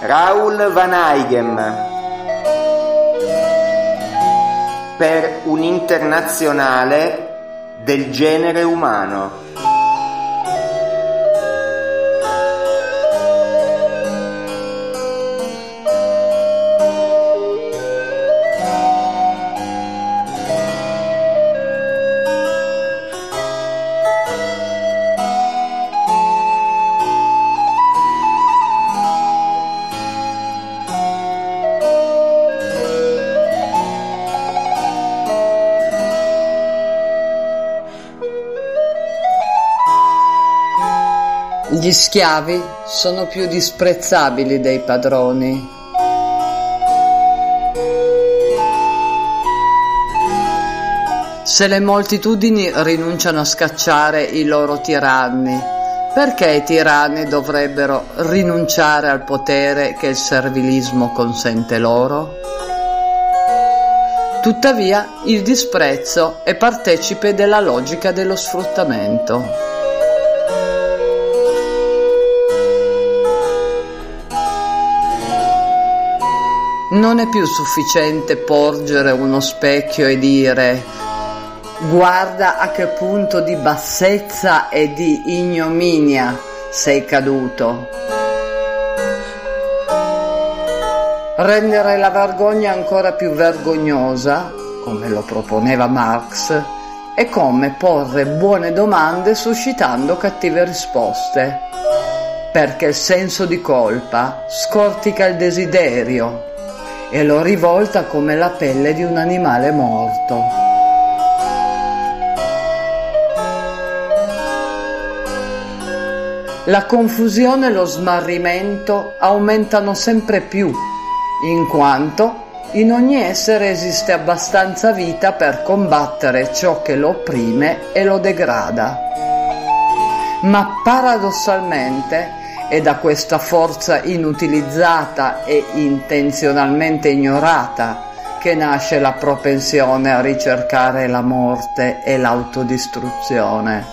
Raoul Van Aigem per un'internazionale del genere umano. Gli schiavi sono più disprezzabili dei padroni. Se le moltitudini rinunciano a scacciare i loro tiranni, perché i tiranni dovrebbero rinunciare al potere che il servilismo consente loro? Tuttavia, il disprezzo è partecipe della logica dello sfruttamento. Non è più sufficiente porgere uno specchio e dire: guarda a che punto di bassezza e di ignominia sei caduto. Rendere la vergogna ancora più vergognosa, come lo proponeva Marx, è come porre buone domande suscitando cattive risposte, perché il senso di colpa scortica il desiderio e lo rivolta come la pelle di un animale morto. La confusione e lo smarrimento aumentano sempre più, in quanto in ogni essere esiste abbastanza vita per combattere ciò che lo opprime e lo degrada. Ma paradossalmente è da questa forza inutilizzata e intenzionalmente ignorata che nasce la propensione a ricercare la morte e l'autodistruzione.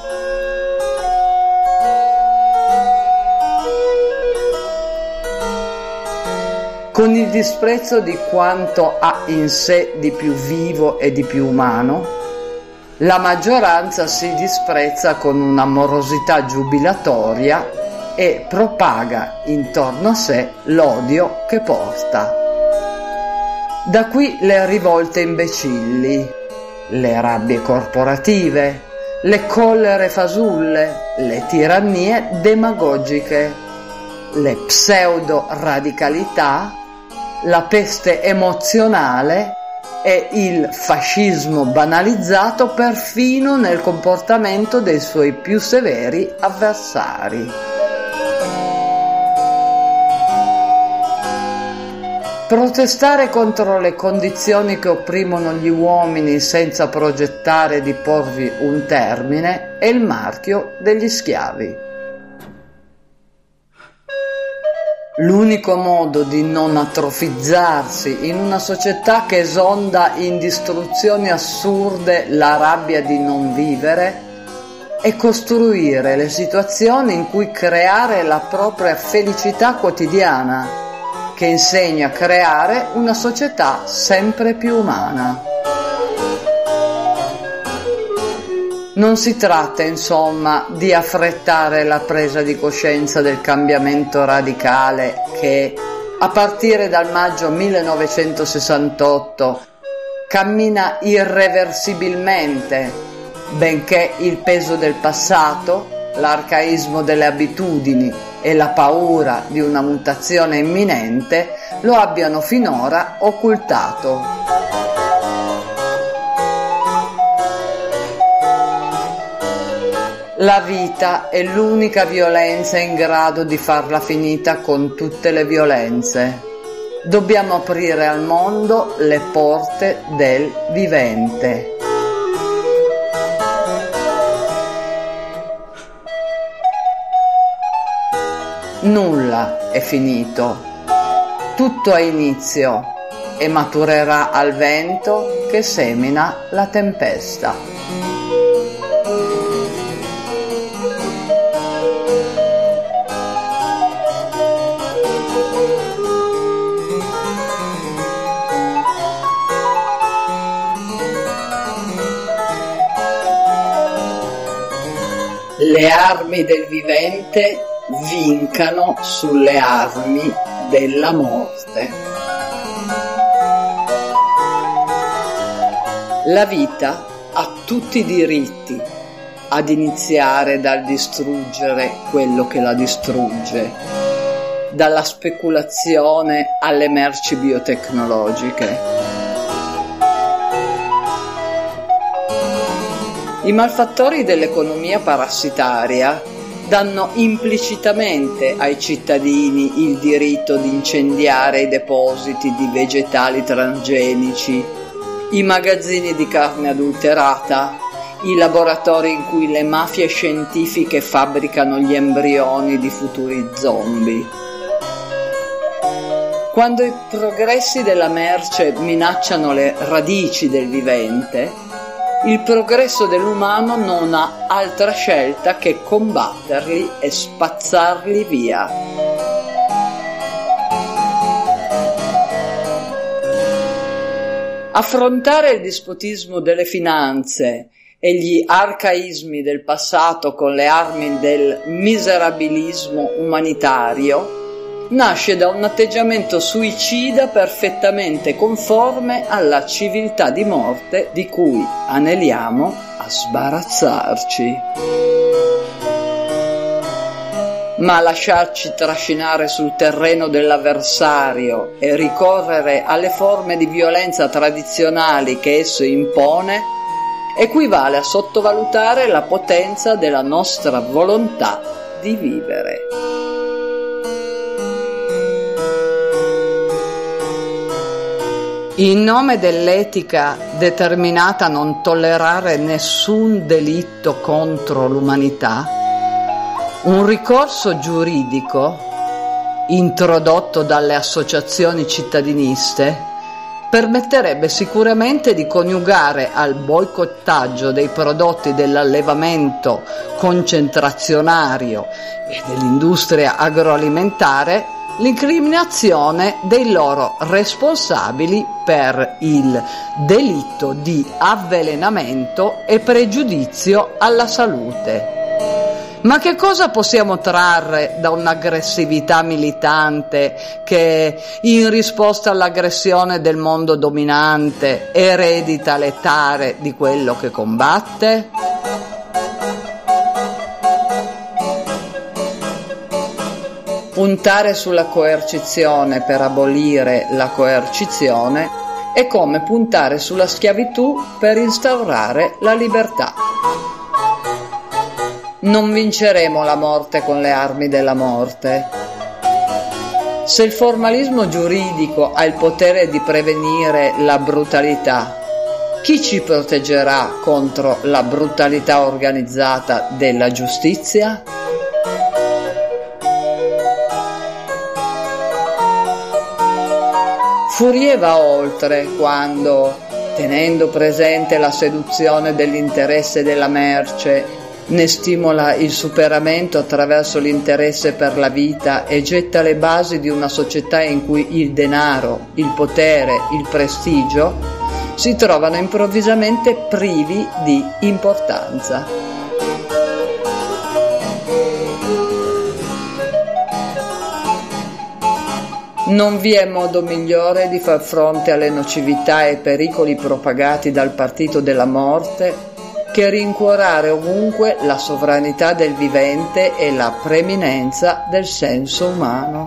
Con il disprezzo di quanto ha in sé di più vivo e di più umano, la maggioranza si disprezza con un'amorosità giubilatoria e propaga intorno a sé l'odio che porta. Da qui le rivolte imbecilli, le rabbie corporative, le collere fasulle, le tirannie demagogiche, le pseudo-radicalità, la peste emozionale e il fascismo banalizzato perfino nel comportamento dei suoi più severi avversari. Protestare contro le condizioni che opprimono gli uomini senza progettare di porvi un termine è il marchio degli schiavi. L'unico modo di non atrofizzarsi in una società che esonda in distruzioni assurde la rabbia di non vivere è costruire le situazioni in cui creare la propria felicità quotidiana, che insegna a creare una società sempre più umana. Non si tratta, insomma, di affrettare la presa di coscienza del cambiamento radicale che, a partire dal maggio 1968, cammina irreversibilmente, benché il peso del passato, l'arcaismo delle abitudini e la paura di una mutazione imminente lo abbiano finora occultato. La vita è l'unica violenza in grado di farla finita con tutte le violenze. Dobbiamo aprire al mondo le porte del vivente. Nulla è finito, tutto ha inizio e maturerà al vento che semina la tempesta. le armi del vivente vincano sulle armi della morte. La vita ha tutti i diritti, ad iniziare dal distruggere quello che la distrugge, dalla speculazione alle merci biotecnologiche. I malfattori dell'economia parassitaria danno implicitamente ai cittadini il diritto di incendiare i depositi di vegetali transgenici, i magazzini di carne adulterata, i laboratori in cui le mafie scientifiche fabbricano gli embrioni di futuri zombie. Quando i progressi della merce minacciano le radici del vivente, il progresso dell'umano non ha altra scelta che combatterli e spazzarli via. Affrontare il dispotismo delle finanze e gli arcaismi del passato con le armi del miserabilismo umanitario nasce da un atteggiamento suicida perfettamente conforme alla civiltà di morte di cui aneliamo a sbarazzarci. Ma lasciarci trascinare sul terreno dell'avversario e ricorrere alle forme di violenza tradizionali che esso impone equivale a sottovalutare la potenza della nostra volontà di vivere. In nome dell'etica determinata a non tollerare nessun delitto contro l'umanità, un ricorso giuridico introdotto dalle associazioni cittadiniste permetterebbe sicuramente di coniugare al boicottaggio dei prodotti dell'allevamento concentrazionario e dell'industria agroalimentare l'incriminazione dei loro responsabili per il delitto di avvelenamento e pregiudizio alla salute. Ma che cosa possiamo trarre da un'aggressività militante che, in risposta all'aggressione del mondo dominante, eredita le tare di quello che combatte? Puntare sulla coercizione per abolire la coercizione è come puntare sulla schiavitù per instaurare la libertà. Non vinceremo la morte con le armi della morte. Se il formalismo giuridico ha il potere di prevenire la brutalità, chi ci proteggerà contro la brutalità organizzata della giustizia? Fourier va oltre quando, tenendo presente la seduzione dell'interesse della merce, ne stimola il superamento attraverso l'interesse per la vita e getta le basi di una società in cui il denaro, il potere, il prestigio si trovano improvvisamente privi di importanza. Non vi è modo migliore di far fronte alle nocività e pericoli propagati dal partito della morte che rincuorare ovunque la sovranità del vivente e la preminenza del senso umano.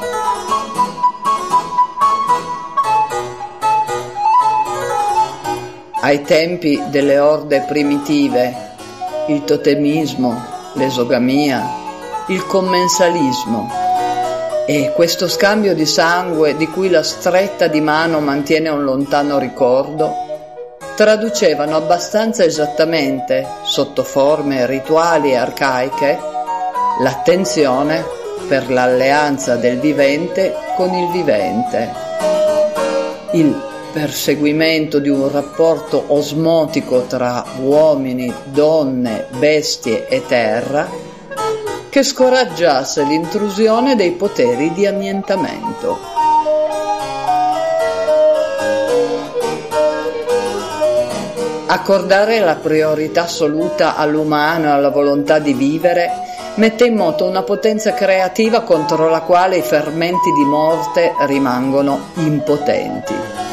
Ai tempi delle orde primitive, il totemismo, l'esogamia, il commensalismo e questo scambio di sangue di cui la stretta di mano mantiene un lontano ricordo, traducevano abbastanza esattamente, sotto forme rituali e arcaiche, l'attenzione per l'alleanza del vivente con il vivente, il perseguimento di un rapporto osmotico tra uomini, donne, bestie e terra, che scoraggiasse l'intrusione dei poteri di annientamento. A Accordare la priorità assoluta all'umano e alla volontà di vivere mette in moto una potenza creativa contro la quale i fermenti di morte rimangono impotenti.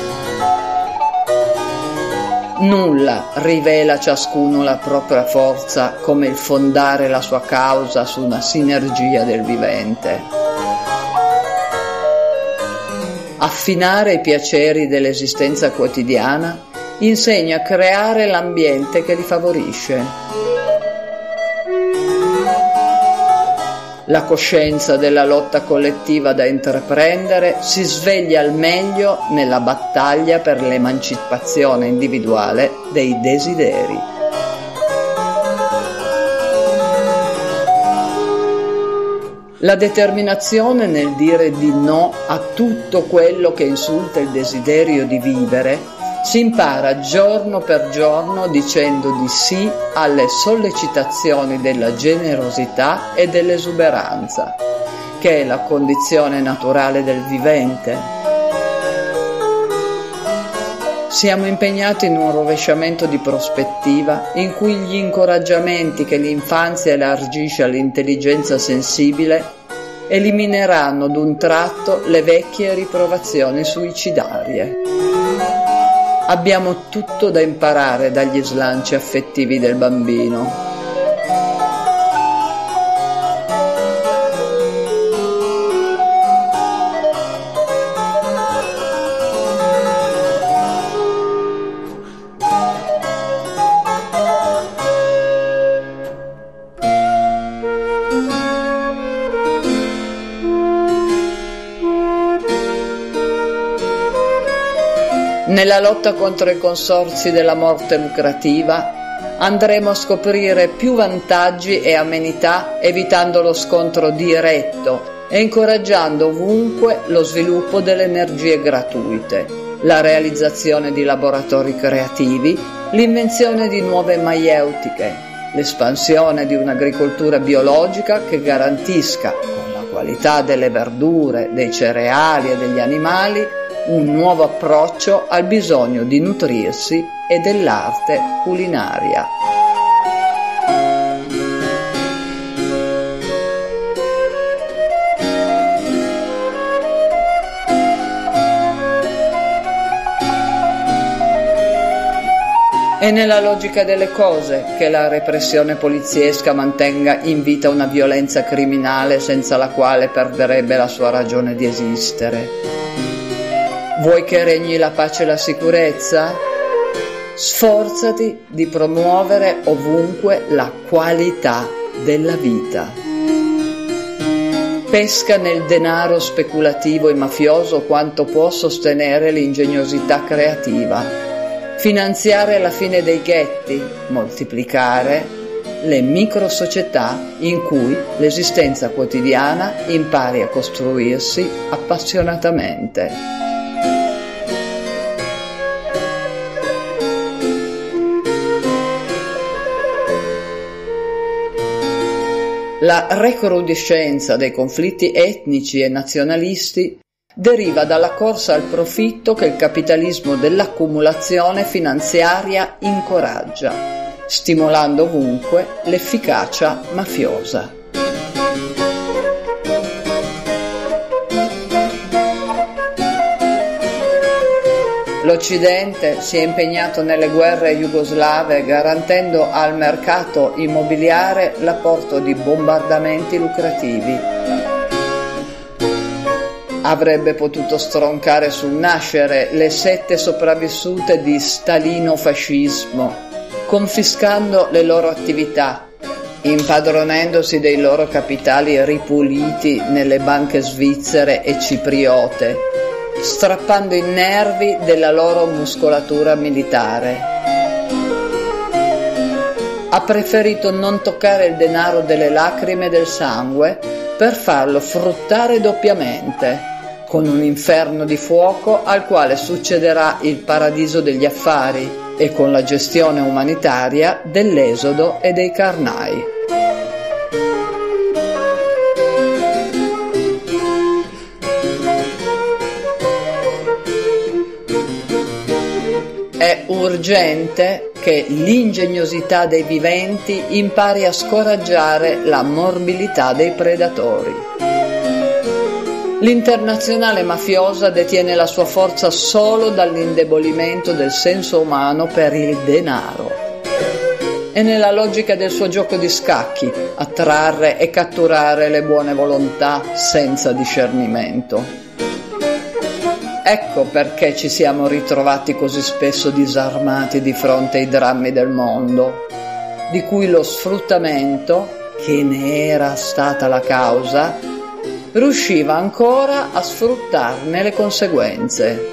Nulla rivela a ciascuno la propria forza come il fondare la sua causa su una sinergia del vivente. Affinare i piaceri dell'esistenza quotidiana insegna a creare l'ambiente che li favorisce. La coscienza della lotta collettiva da intraprendere si sveglia al meglio nella battaglia per l'emancipazione individuale dei desideri. La determinazione nel dire di no a tutto quello che insulta il desiderio di vivere si impara giorno per giorno dicendo di sì alle sollecitazioni della generosità e dell'esuberanza, che è la condizione naturale del vivente. Siamo impegnati in un rovesciamento di prospettiva in cui gli incoraggiamenti che l'infanzia elargisce all'intelligenza sensibile elimineranno d'un tratto le vecchie riprovazioni suicidarie. Abbiamo tutto da imparare dagli slanci affettivi del bambino. Nella lotta contro i consorzi della morte lucrativa andremo a scoprire più vantaggi e amenità evitando lo scontro diretto e incoraggiando ovunque lo sviluppo delle energie gratuite, la realizzazione di laboratori creativi, l'invenzione di nuove maieutiche, l'espansione di un'agricoltura biologica che garantisca, con la qualità delle verdure, dei cereali e degli animali, un nuovo approccio al bisogno di nutrirsi e dell'arte culinaria. È nella logica delle cose che la repressione poliziesca mantenga in vita una violenza criminale senza la quale perderebbe la sua ragione di esistere. Vuoi che regni la pace e la sicurezza? Sforzati di promuovere ovunque la qualità della vita. Pesca nel denaro speculativo e mafioso quanto può sostenere l'ingegnosità creativa. Finanziare la fine dei ghetti, moltiplicare le microsocietà in cui l'esistenza quotidiana impari a costruirsi appassionatamente. La recrudescenza dei conflitti etnici e nazionalisti deriva dalla corsa al profitto che il capitalismo dell'accumulazione finanziaria incoraggia, stimolando ovunque l'efficacia mafiosa. L'Occidente si è impegnato nelle guerre jugoslave garantendo al mercato immobiliare l'apporto di bombardamenti lucrativi. Avrebbe potuto stroncare sul nascere le sette sopravvissute di stalinofascismo, confiscando le loro attività, impadronendosi dei loro capitali ripuliti nelle banche svizzere e cipriote, strappando i nervi della loro muscolatura militare. Ha preferito non toccare il denaro delle lacrime e del sangue per farlo fruttare doppiamente, con un inferno di fuoco al quale succederà il paradiso degli affari e con la gestione umanitaria dell'esodo e dei carnai. È urgente che l'ingegnosità dei viventi impari a scoraggiare la morbilità dei predatori. L'internazionale mafiosa detiene la sua forza solo dall'indebolimento del senso umano per il denaro. È nella logica del suo gioco di scacchi attrarre e catturare le buone volontà senza discernimento. Ecco perché ci siamo ritrovati così spesso disarmati di fronte ai drammi del mondo, di cui lo sfruttamento, che ne era stata la causa, riusciva ancora a sfruttarne le conseguenze.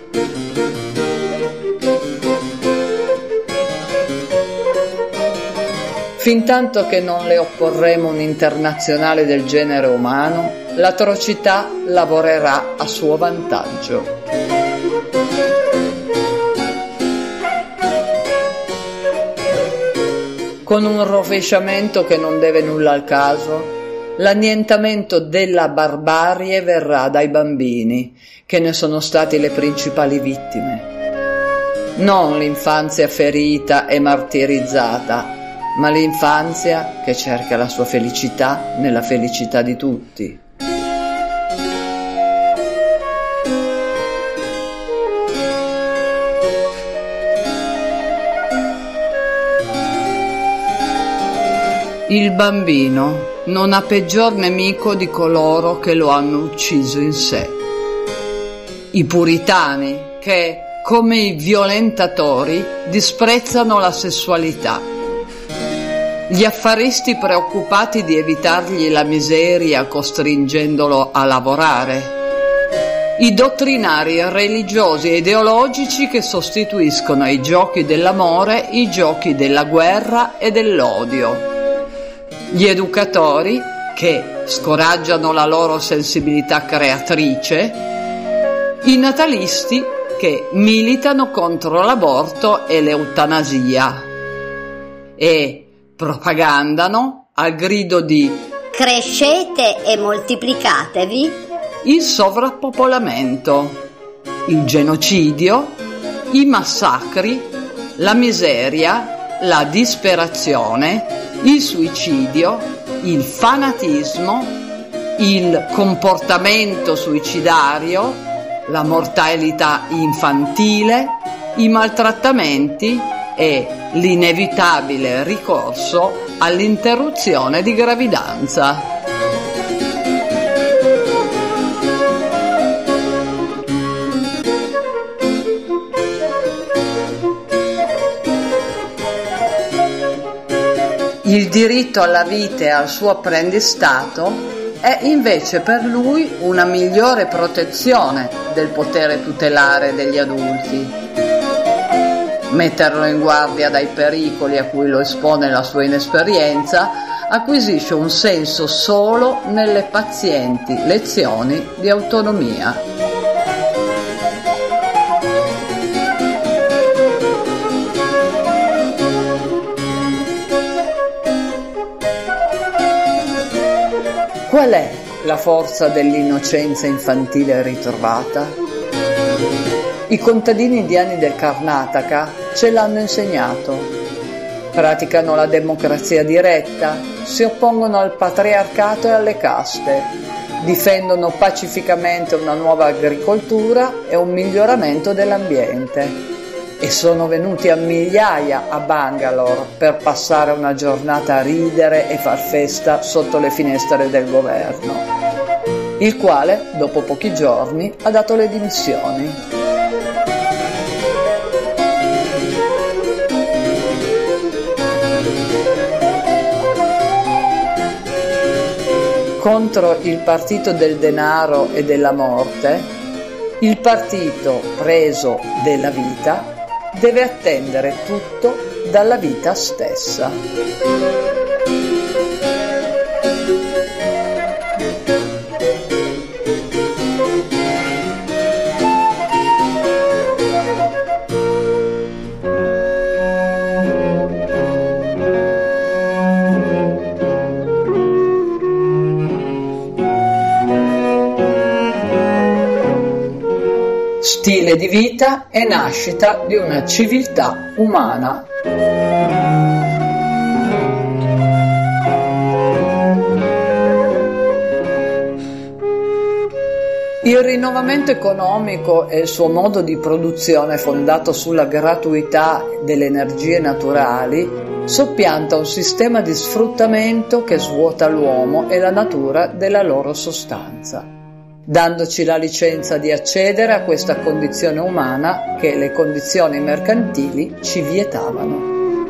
Fintanto che non le opporremo un'internazionale del genere umano, l'atrocità lavorerà a suo vantaggio. Con un rovesciamento che non deve nulla al caso, l'annientamento della barbarie verrà dai bambini, che ne sono stati le principali vittime. Non l'infanzia ferita e martirizzata, ma l'infanzia che cerca la sua felicità nella felicità di tutti. Il bambino non ha peggior nemico di coloro che lo hanno ucciso in sé. I puritani che, come i violentatori, disprezzano la sessualità. Gli affaristi preoccupati di evitargli la miseria costringendolo a lavorare. I dottrinari religiosi e ideologici che sostituiscono ai giochi dell'amore i giochi della guerra e dell'odio. Gli educatori che scoraggiano la loro sensibilità creatrice. I natalisti che militano contro l'aborto e l'eutanasia. E propagandano al grido di crescete e moltiplicatevi il sovrappopolamento, il genocidio, i massacri, la miseria, la disperazione, il suicidio, il fanatismo, il comportamento suicidario, la mortalità infantile, i maltrattamenti e l'inevitabile ricorso all'interruzione di gravidanza. Il diritto alla vita e al suo apprendistato è invece per lui una migliore protezione del potere tutelare degli adulti. Metterlo in guardia dai pericoli a cui lo espone la sua inesperienza acquisisce un senso solo nelle pazienti lezioni di autonomia. Qual è la forza dell'innocenza infantile ritrovata? I contadini indiani del Karnataka ce l'hanno insegnato. Praticano la democrazia diretta, si oppongono al patriarcato e alle caste, difendono pacificamente una nuova agricoltura e un miglioramento dell'ambiente. E sono venuti a migliaia a Bangalore per passare una giornata a ridere e far festa sotto le finestre del governo, il quale, dopo pochi giorni, ha dato le dimissioni. Contro il partito del denaro e della morte, il partito preso della vita deve attendere tutto dalla vita stessa. stile di vita e nascita di una civiltà umana. Il rinnovamento economico e il suo modo di produzione fondato sulla gratuità delle energie naturali soppianta un sistema di sfruttamento che svuota l'uomo e la natura della loro sostanza, dandoci la licenza di accedere a questa condizione umana che le condizioni mercantili ci vietavano.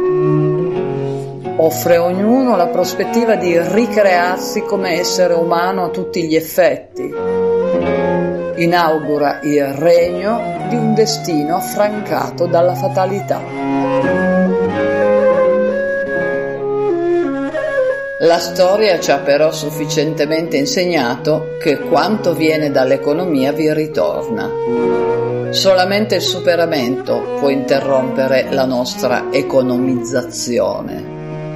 Offre a ognuno la prospettiva di ricrearsi come essere umano a tutti gli effetti. Inaugura il regno di un destino affrancato dalla fatalità. La storia ci ha però sufficientemente insegnato che quanto viene dall'economia vi ritorna. Solamente il superamento può interrompere la nostra economizzazione.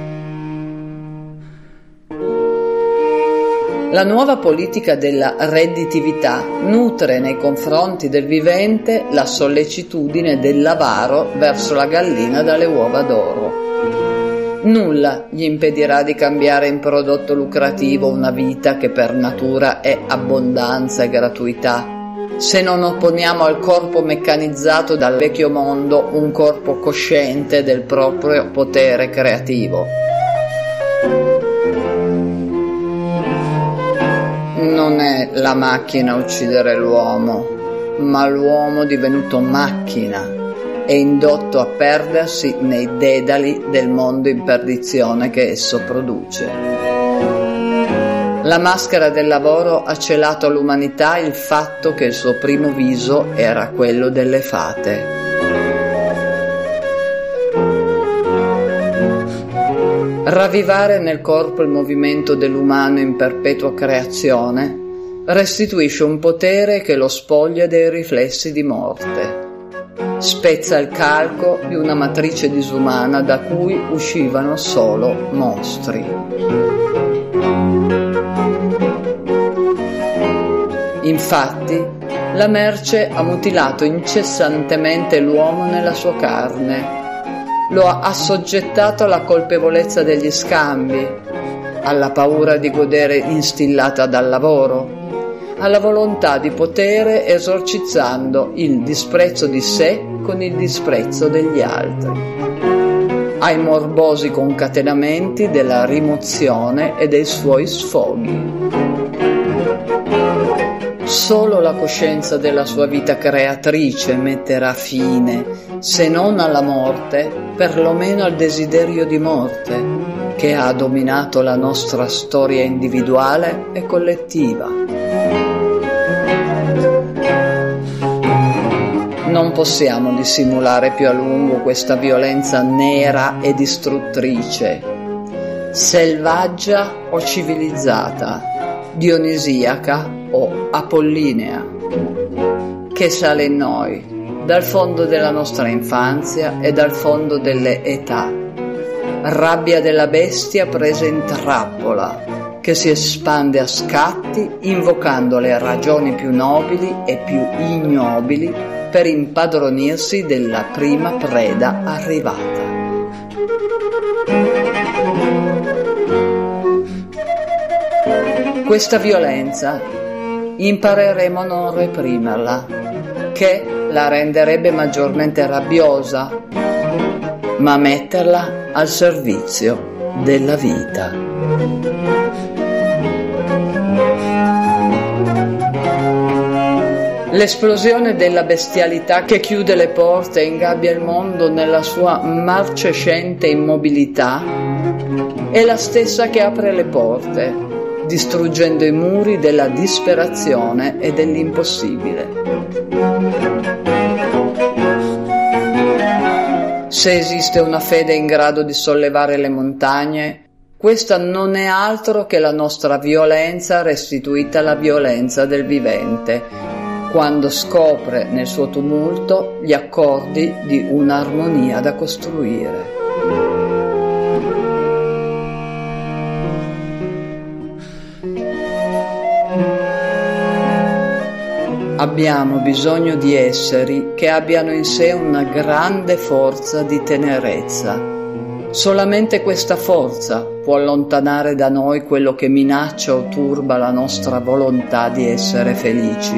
La nuova politica della redditività nutre nei confronti del vivente la sollecitudine dell'avaro verso la gallina dalle uova d'oro. Nulla gli impedirà di cambiare in prodotto lucrativo una vita che per natura è abbondanza e gratuità, se non opponiamo al corpo meccanizzato dal vecchio mondo un corpo cosciente del proprio potere creativo. Non è la macchina a uccidere l'uomo, ma l'uomo divenuto macchina è indotto a perdersi nei dedali del mondo in perdizione che esso produce. La maschera del lavoro ha celato all'umanità il fatto che il suo primo viso era quello delle fate. Ravvivare nel corpo il movimento dell'umano in perpetua creazione restituisce un potere che lo spoglia dei riflessi di morte. Spezza il calco di una matrice disumana da cui uscivano solo mostri. Infatti, la merce ha mutilato incessantemente l'uomo nella sua carne. Lo ha assoggettato alla colpevolezza degli scambi, alla paura di godere instillata dal lavoro, alla volontà di potere esorcizzando il disprezzo di sé con il disprezzo degli altri, ai morbosi concatenamenti della rimozione e dei suoi sfoghi. Solo la coscienza della sua vita creatrice metterà fine, se non alla morte, perlomeno al desiderio di morte, che ha dominato la nostra storia individuale e collettiva. Non possiamo dissimulare più a lungo questa violenza nera e distruttrice, selvaggia o civilizzata, dionisiaca o apollinea, che sale in noi dal fondo della nostra infanzia e dal fondo delle età, rabbia della bestia presa in trappola, che si espande a scatti invocando le ragioni più nobili e più ignobili per impadronirsi della prima preda arrivata. Questa violenza impareremo a non reprimerla, che la renderebbe maggiormente rabbiosa, ma metterla al servizio della vita. L'esplosione della bestialità che chiude le porte e ingabbia il mondo nella sua marcescente immobilità è la stessa che apre le porte, distruggendo i muri della disperazione e dell'impossibile. Se esiste una fede in grado di sollevare le montagne, questa non è altro che la nostra violenza restituita alla violenza del vivente, quando scopre nel suo tumulto gli accordi di un'armonia da costruire. Abbiamo bisogno di esseri che abbiano in sé una grande forza di tenerezza. Solamente questa forza può allontanare da noi quello che minaccia o turba la nostra volontà di essere felici.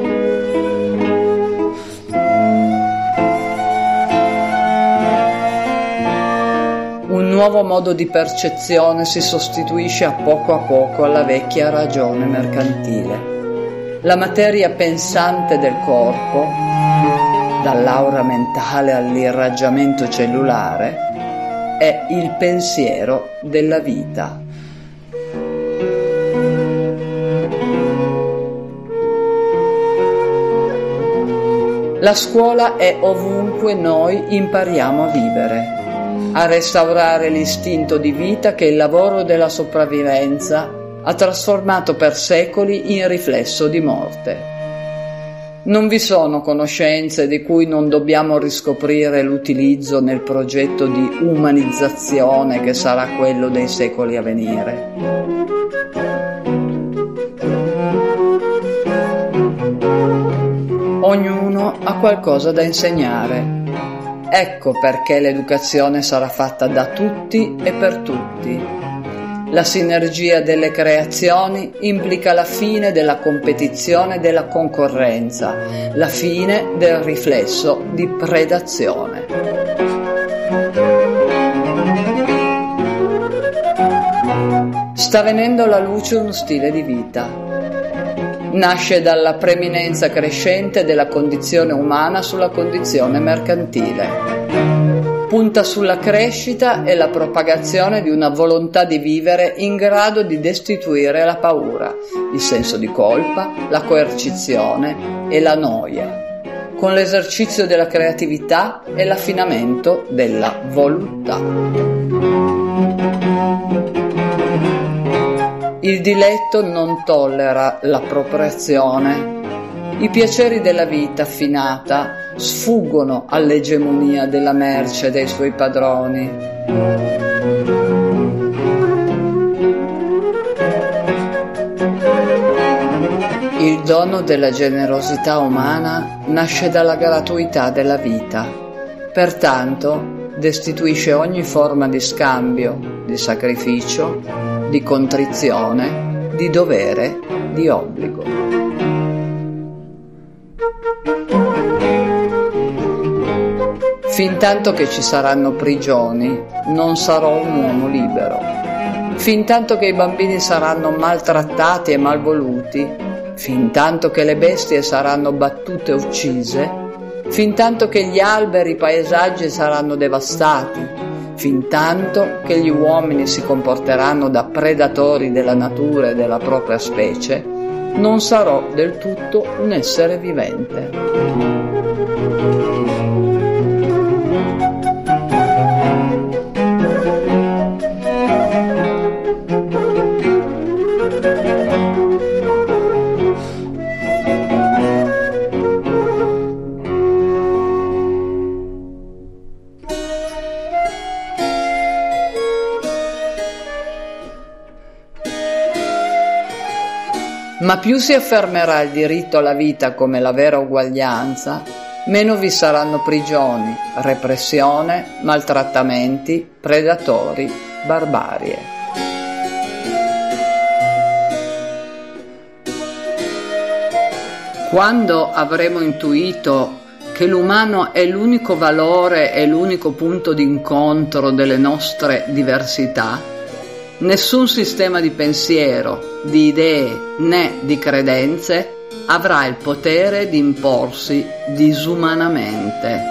Un nuovo modo di percezione si sostituisce a poco alla vecchia ragione mercantile. La materia pensante del corpo, dall'aura mentale all'irraggiamento cellulare, è il pensiero della vita. La scuola è ovunque noi impariamo a vivere, a restaurare l'istinto di vita che il lavoro della sopravvivenza ha trasformato per secoli in riflesso di morte. Non vi sono conoscenze di cui non dobbiamo riscoprire l'utilizzo nel progetto di umanizzazione che sarà quello dei secoli a venire. Ognuno ha qualcosa da insegnare. Ecco perché l'educazione sarà fatta da tutti e per tutti. La sinergia delle creazioni implica la fine della competizione e della concorrenza, la fine del riflesso di predazione. Sta venendo alla luce uno stile di vita. Nasce dalla preminenza crescente della condizione umana sulla condizione mercantile. Punta sulla crescita e la propagazione di una volontà di vivere in grado di destituire la paura, il senso di colpa, la coercizione e la noia, con l'esercizio della creatività e l'affinamento della voluttà. Il diletto non tollera l'appropriazione. I piaceri della vita affinata sfuggono all'egemonia della merce e dei suoi padroni. Il dono della generosità umana nasce dalla gratuità della vita, pertanto destituisce ogni forma di scambio, di sacrificio, di contrizione, di dovere, di obbligo. Fintanto che ci saranno prigioni, non sarò un uomo libero. Fintanto che i bambini saranno maltrattati e malvoluti, fintanto che le bestie saranno battute e uccise, fintanto che gli alberi e i paesaggi saranno devastati, fintanto che gli uomini si comporteranno da predatori della natura e della propria specie, non sarò del tutto un essere vivente. Ma più si affermerà il diritto alla vita come la vera uguaglianza, meno vi saranno prigioni, repressione, maltrattamenti, predatori, barbarie. Quando avremo intuito che l'umano è l'unico valore e l'unico punto d'incontro delle nostre diversità, nessun sistema di pensiero, di idee né di credenze avrà il potere di imporsi disumanamente.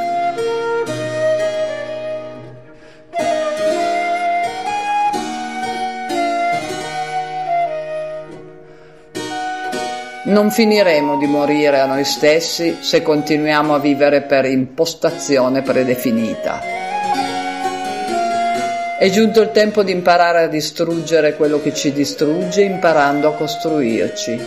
Non finiremo di morire a noi stessi se continuiamo a vivere per impostazione predefinita. È giunto il tempo di imparare a distruggere quello che ci distrugge, imparando a costruirci.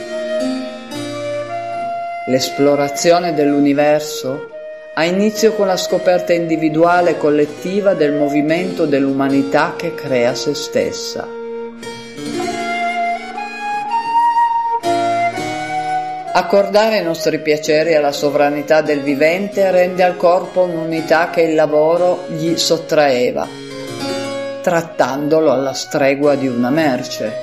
L'esplorazione dell'universo ha inizio con la scoperta individuale e collettiva del movimento dell'umanità che crea se stessa. Accordare i nostri piaceri alla sovranità del vivente rende al corpo un'unità che il lavoro gli sottraeva, trattandolo alla stregua di una merce.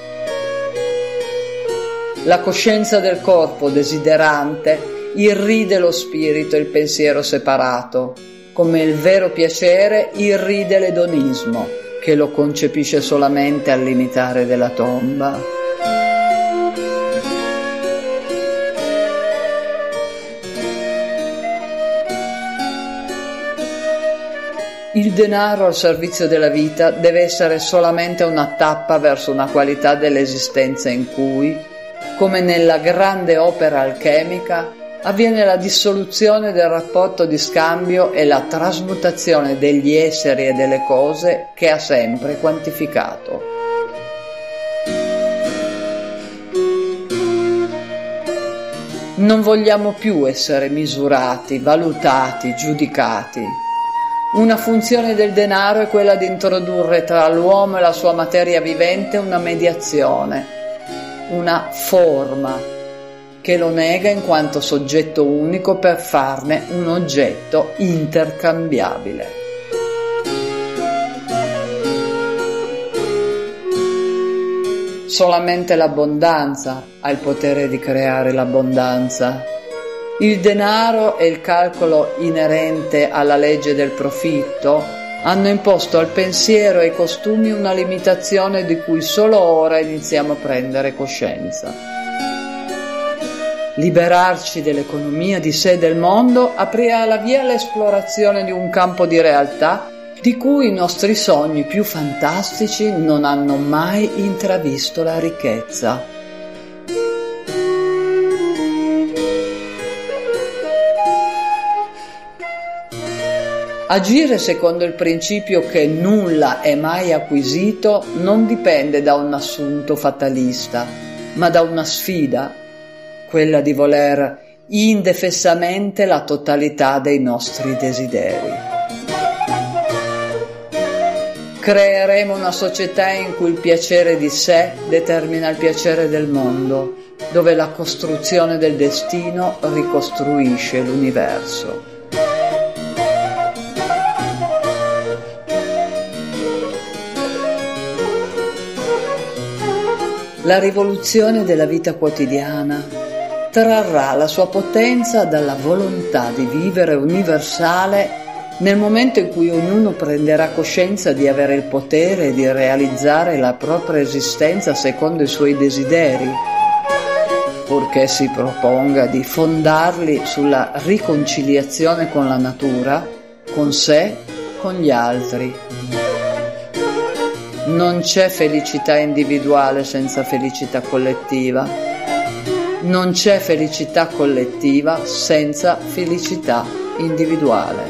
La coscienza del corpo desiderante irride lo spirito e il pensiero separato, come il vero piacere irride l'edonismo, che lo concepisce solamente al limitare della tomba. Il denaro al servizio della vita deve essere solamente una tappa verso una qualità dell'esistenza in cui, come nella grande opera alchemica, avviene la dissoluzione del rapporto di scambio e la trasmutazione degli esseri e delle cose che ha sempre quantificato. Non vogliamo più essere misurati, valutati, giudicati. Una funzione del denaro è quella di introdurre tra l'uomo e la sua materia vivente una mediazione, una forma, che lo nega in quanto soggetto unico per farne un oggetto intercambiabile. Solamente l'abbondanza ha il potere di creare l'abbondanza. Il denaro e il calcolo inerente alla legge del profitto hanno imposto al pensiero e ai costumi una limitazione di cui solo ora iniziamo a prendere coscienza. Liberarci dell'economia di sé e del mondo aprirà la via all'esplorazione di un campo di realtà di cui i nostri sogni più fantastici non hanno mai intravisto la ricchezza. Agire secondo il principio che nulla è mai acquisito non dipende da un assunto fatalista, ma da una sfida, quella di voler indefessamente la totalità dei nostri desideri. Creeremo una società in cui il piacere di sé determina il piacere del mondo, dove la costruzione del destino ricostruisce l'universo. La rivoluzione della vita quotidiana trarrà la sua potenza dalla volontà di vivere universale nel momento in cui ognuno prenderà coscienza di avere il potere di realizzare la propria esistenza secondo i suoi desideri, purché si proponga di fondarli sulla riconciliazione con la natura, con sé, con gli altri. Non c'è felicità individuale senza felicità collettiva. Non c'è felicità collettiva senza felicità individuale.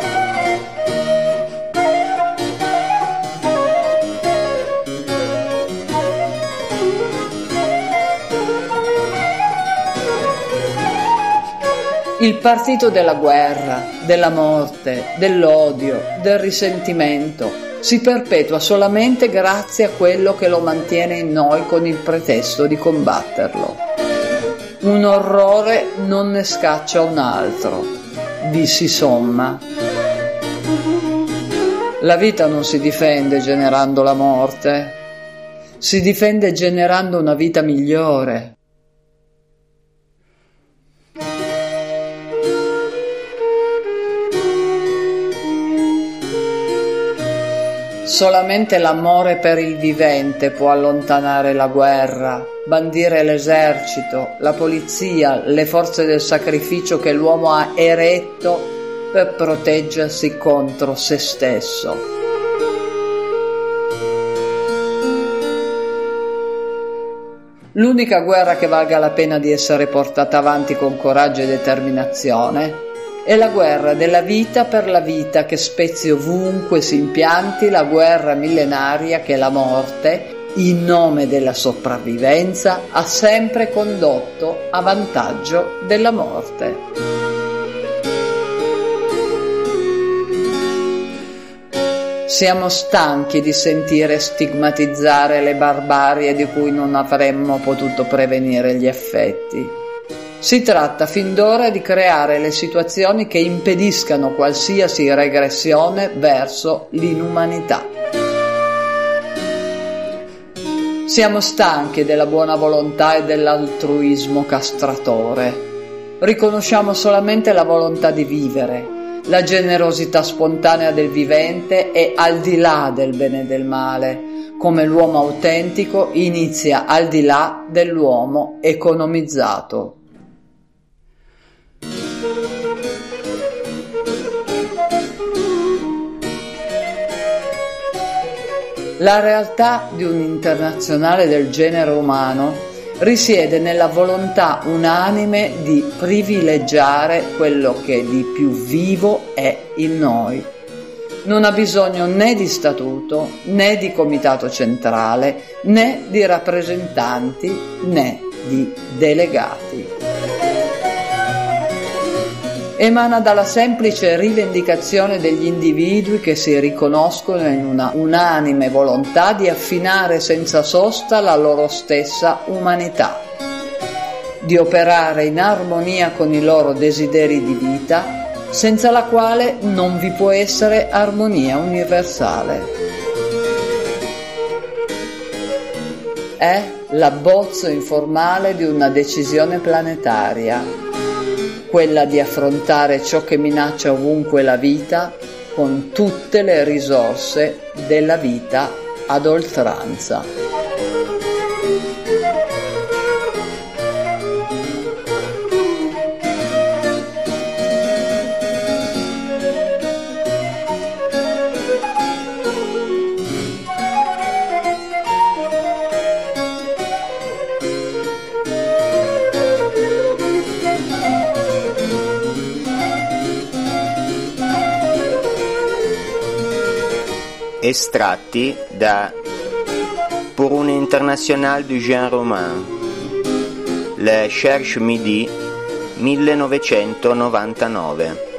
Il partito della guerra, della morte, dell'odio, del risentimento si perpetua solamente grazie a quello che lo mantiene in noi con il pretesto di combatterlo. Un orrore non ne scaccia un altro, vi si somma. La vita non si difende generando la morte, si difende generando una vita migliore. Solamente l'amore per il vivente può allontanare la guerra, bandire l'esercito, la polizia, le forze del sacrificio che l'uomo ha eretto per proteggersi contro se stesso. L'unica guerra che valga la pena di essere portata avanti con coraggio e determinazione è la guerra della vita per la vita che spezzi ovunque si impianti la guerra millenaria che la morte, in nome della sopravvivenza, ha sempre condotto a vantaggio della morte. Siamo stanchi di sentire stigmatizzare le barbarie di cui non avremmo potuto prevenire gli effetti. Si tratta fin d'ora di creare le situazioni che impediscano qualsiasi regressione verso l'inumanità. Siamo stanchi della buona volontà e dell'altruismo castratore. Riconosciamo solamente la volontà di vivere, la generosità spontanea del vivente e al di là del bene e del male, come l'uomo autentico inizia al di là dell'uomo economizzato. La realtà di un'internazionale del genere umano risiede nella volontà unanime di privilegiare quello che di più vivo è in noi. Non ha bisogno né di statuto, né di comitato centrale, né di rappresentanti, né di delegati. Emana dalla semplice rivendicazione degli individui che si riconoscono in una unanime volontà di affinare senza sosta la loro stessa umanità, di operare in armonia con i loro desideri di vita, senza la quale non vi può essere armonia universale. È l'abbozzo informale di una decisione planetaria, quella di affrontare ciò che minaccia ovunque la vita con tutte le risorse della vita ad oltranza. Estratti da Pour une internationale du genre humain, Le Cherche Midi, 1999.